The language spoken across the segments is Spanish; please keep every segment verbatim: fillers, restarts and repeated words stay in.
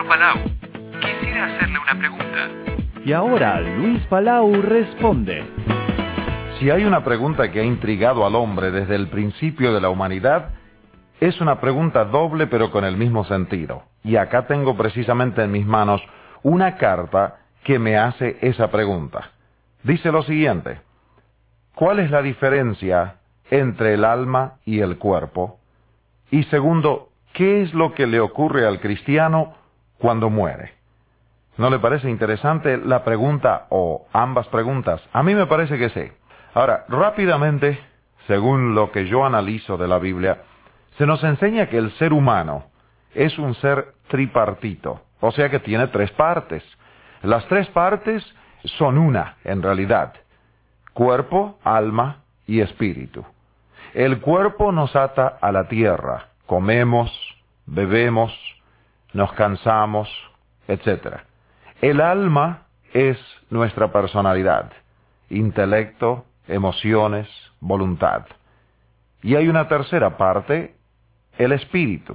Palau. Quisiera hacerle una pregunta. Y ahora Luis Palau responde. Si hay una pregunta que ha intrigado al hombre desde el principio de la humanidad, es una pregunta doble pero con el mismo sentido. Y acá tengo precisamente en mis manos una carta que me hace esa pregunta. Dice lo siguiente: ¿cuál es la diferencia entre el alma y el cuerpo? Y segundo, ¿qué es lo que le ocurre al cristiano cuando muere? ¿No le parece interesante la pregunta o ambas preguntas? A mí me parece que sí. Ahora, rápidamente, según lo que yo analizo de la Biblia, se nos enseña que el ser humano es un ser tripartito, o sea que tiene tres partes. Las tres partes son una, en realidad: cuerpo, alma y espíritu. El cuerpo nos ata a la tierra, comemos, bebemos, nos cansamos, etcétera. El alma es nuestra personalidad, intelecto, emociones, voluntad. Y hay una tercera parte, el espíritu.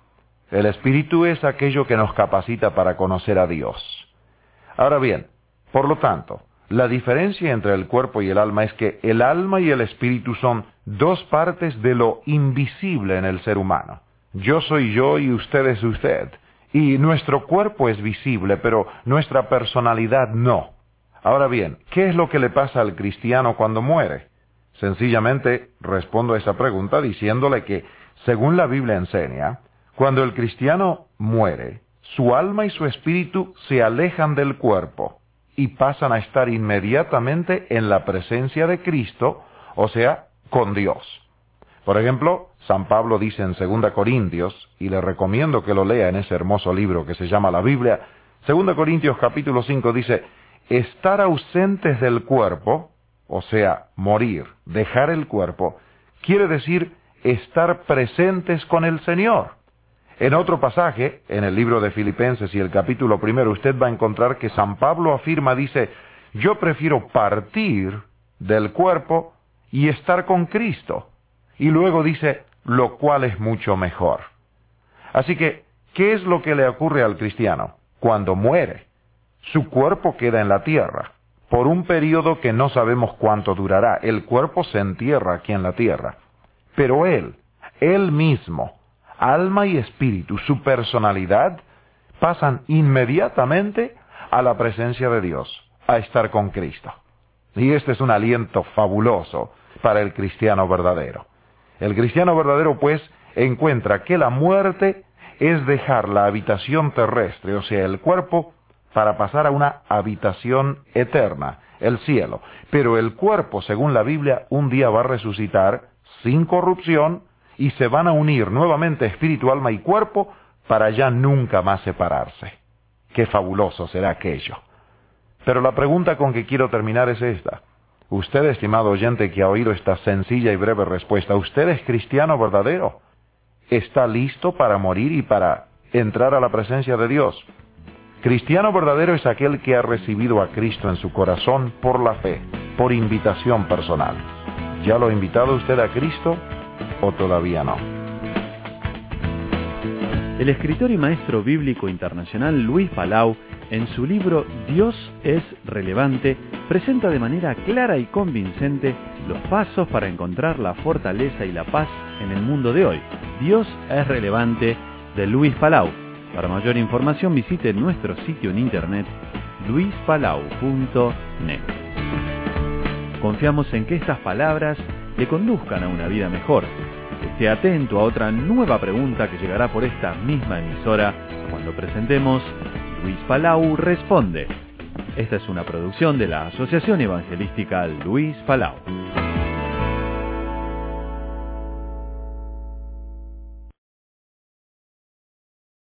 El espíritu es aquello que nos capacita para conocer a Dios. Ahora bien, por lo tanto, la diferencia entre el cuerpo y el alma es que el alma y el espíritu son dos partes de lo invisible en el ser humano. Yo soy yo y usted es usted. Y nuestro cuerpo es visible, pero nuestra personalidad no. Ahora bien, ¿qué es lo que le pasa al cristiano cuando muere? Sencillamente respondo a esa pregunta diciéndole que, según la Biblia enseña, cuando el cristiano muere, su alma y su espíritu se alejan del cuerpo y pasan a estar inmediatamente en la presencia de Cristo, o sea, con Dios. Por ejemplo, San Pablo dice en segunda Corintios, y le recomiendo que lo lea en ese hermoso libro que se llama la Biblia, segunda Corintios capítulo cinco dice: estar ausentes del cuerpo, o sea, morir, dejar el cuerpo, quiere decir estar presentes con el Señor. En otro pasaje, en el libro de Filipenses y el capítulo primero, usted va a encontrar que San Pablo afirma, dice: yo prefiero partir del cuerpo y estar con Cristo. Y luego dice: lo cual es mucho mejor. Así que, ¿qué es lo que le ocurre al cristiano? Cuando muere, su cuerpo queda en la tierra, por un periodo que no sabemos cuánto durará. El cuerpo se entierra aquí en la tierra. Pero él, él mismo, alma y espíritu, su personalidad, pasan inmediatamente a la presencia de Dios, a estar con Cristo. Y este es un aliento fabuloso para el cristiano verdadero. El cristiano verdadero, pues, encuentra que la muerte es dejar la habitación terrestre, o sea, el cuerpo, para pasar a una habitación eterna, el cielo. Pero el cuerpo, según la Biblia, un día va a resucitar sin corrupción y se van a unir nuevamente espíritu, alma y cuerpo para ya nunca más separarse. Qué fabuloso será aquello. Pero la pregunta con que quiero terminar es esta. Usted, estimado oyente que ha oído esta sencilla y breve respuesta, ¿usted es cristiano verdadero? ¿Está listo para morir y para entrar a la presencia de Dios? Cristiano verdadero es aquel que ha recibido a Cristo en su corazón por la fe, por invitación personal. ¿Ya lo ha invitado usted a Cristo o todavía no? El escritor y maestro bíblico internacional Luis Palau, en su libro Dios es relevante, presenta de manera clara y convincente los pasos para encontrar la fortaleza y la paz en el mundo de hoy. Dios es relevante, de Luis Palau. Para mayor información visite nuestro sitio en internet luis palau punto net. Confiamos en que estas palabras le conduzcan a una vida mejor. Esté atento a otra nueva pregunta que llegará por esta misma emisora cuando presentemos Luis Palau Responde. Esta es una producción de la Asociación Evangelística Luis Palau.